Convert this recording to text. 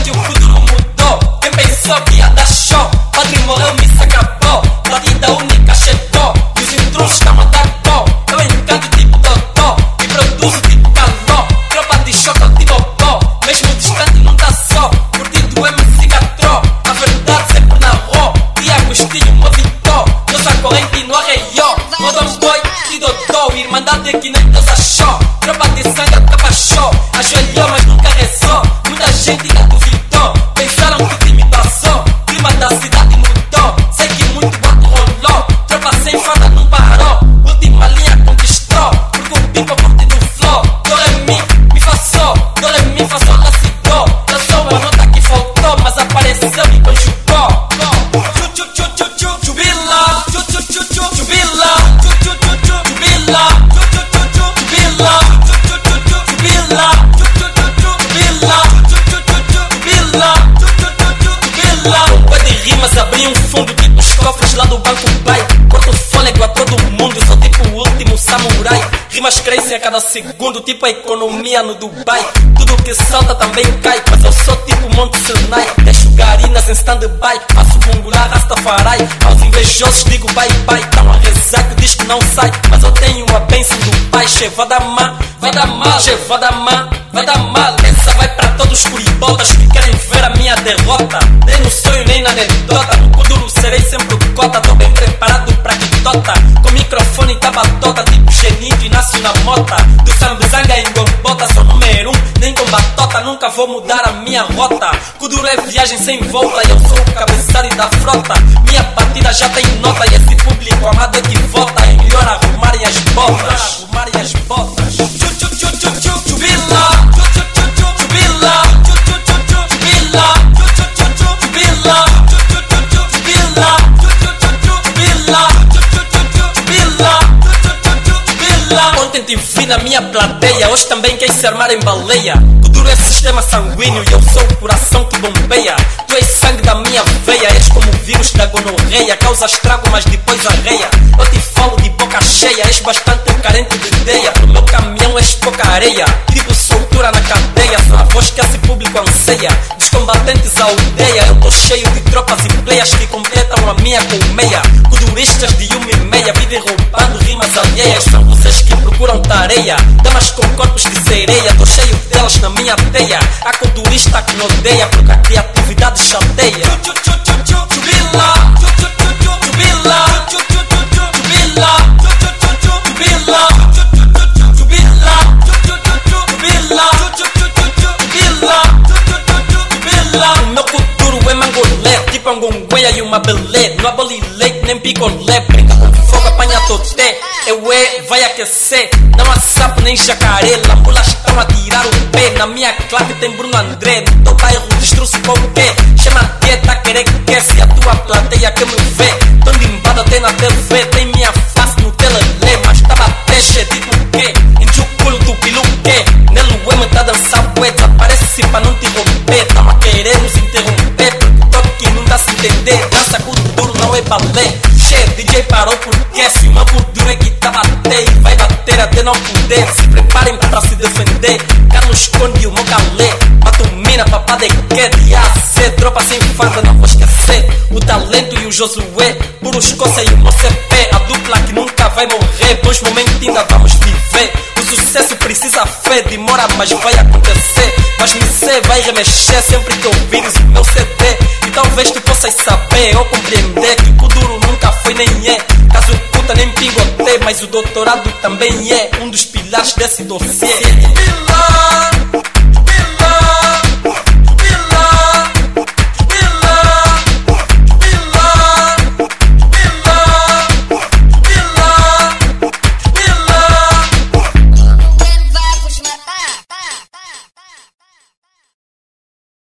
noite o futuro mudou. Quem pensou que ia dar show? Padre morreu, missa acabou. Batida única chegou. E os intrusos estão a dar pó. Eu encanto tipo Totó e produzo tipo Caló. Tropa de choque ou tipo pó. Mesmo distante não tá só. Curtindo o MC Catró. A verdade sempre narrou. E Agostinho me evitou. Deus a corrente no arreió. Modão boi e dodô. Irmandade que nem Deus achou. Tropa de sangue capachou. Ajoelhou mas nunca rezou. Muita gente já duvidou. Pensaram que o time passou. Clima da cidade mudou. Sei que muito boato rolou. Tropa sem fada não parou. Última linha conquistou. Porque o pipa curte do flow. Do re mi fa sol. Do re mi fa sol lá se dó. Eu sou a nota que faltou. Mas apareceu e conjugou. Jubila. Jubila. Jubila. Rimas abri um fundo tipo os cofres lá do banco pai. Corto fôlego a todo mundo, sou tipo o último samurai. Rimas crescem a cada segundo, tipo a economia no Dubai. Tudo que salta também cai, mas eu sou tipo Monte Sinai. Deixo garinas em stand-by, faço bungular Rastafari. Aos invejosos digo bye bye. Tão a rezar que o disco não sai, mas eu tenho a bênção do pai. Che, vai dar mal, vai dar mal. Che, vai dar mal, vai dar mal. Essa vai pra todos os curibotas que querem ver a minha derrota. Nem no sonho, nem na anedota. No Kuduro serei sempre o cota. Tô bem preparado pra quitota. Com microfone e tabatota, tipo geninho e nasce na mota. Do sambizanga em gombota, sou número 1, nem com batota. Nunca vou mudar a minha rota. Kuduro é viagem sem volta. E eu sou o cabeçalho da frota. Minha batida já tem nota. E esse público amado é que vota. É melhor arrumarem as botas. Arrumarem as botas. Jubila. Jubila. Ontem te vi na minha plateia, hoje também quer se armar em baleia. Kuduro é sistema sanguíneo e eu sou o coração que bombeia. Tu és sangue da minha veia, és como o vírus da gonorreia. Causa estrago mas depois arreia. Eu te falo de boca cheia, és bastante carente de ideia. No meu caminhão és pouca areia, tipo soltura na cadeia. Sou a voz que esse público anseia, dos combatentes à aldeia. Eu tô cheio de tropas e pleias que completam a minha colmeia. Kuduristas de 1,5 vivem roubando rimas alheias. São vocês que procuram tareia, damas com corpos de sereia. Tô cheio delas na minha teia. Há kudurista que me odeia porque a criatividade chateia. Jubila. Jubila. Jubila. Jubila. O meu Kuduro é mangolé, tipo angongueia e uma belé. Não aboli leite nem picolé, brinca com fogo, apanha toté. Eu vai aquecer, não há sapo nem jacaré. Lambulas estão a tirar o pé, na minha clave tem Bruno André. No teu bairro destruço qualquer, chama a dieta a querer que se a tua plateia que me vê. Tão limbado até na TV, tem minha face no telelé. Mas tava peixe, tipo o quê? Enjuculo do piluquê, nele o emo tá a dançar bué. Desaparece pra não te romper, tamo a querer nos interromper. Porque toque não dá se entender, dança Kuduro não é balé. Che, DJ parou porque se o meu Kuduro é que tá bater e vai bater até não poder. Se preparem pra se defender, Carlos Conde e o Mocalé. Mato mina, papá de quede, AC, tropa sem farda, não vou esquecer. O talento e o Josué, puro escócia e o Mocepé. A dupla que nunca vai morrer, bons momentos ainda vamos viver. O sucesso precisa fé, demora mas vai acontecer. Mas me sei, vai remexer sempre que ouvires o meu CD. E talvez tu possas saber ou compreender que o Kuduro nunca foi nem é caso puta nem pingote, mas o doutorado também é um dos pilares desse dossiê. Jubila.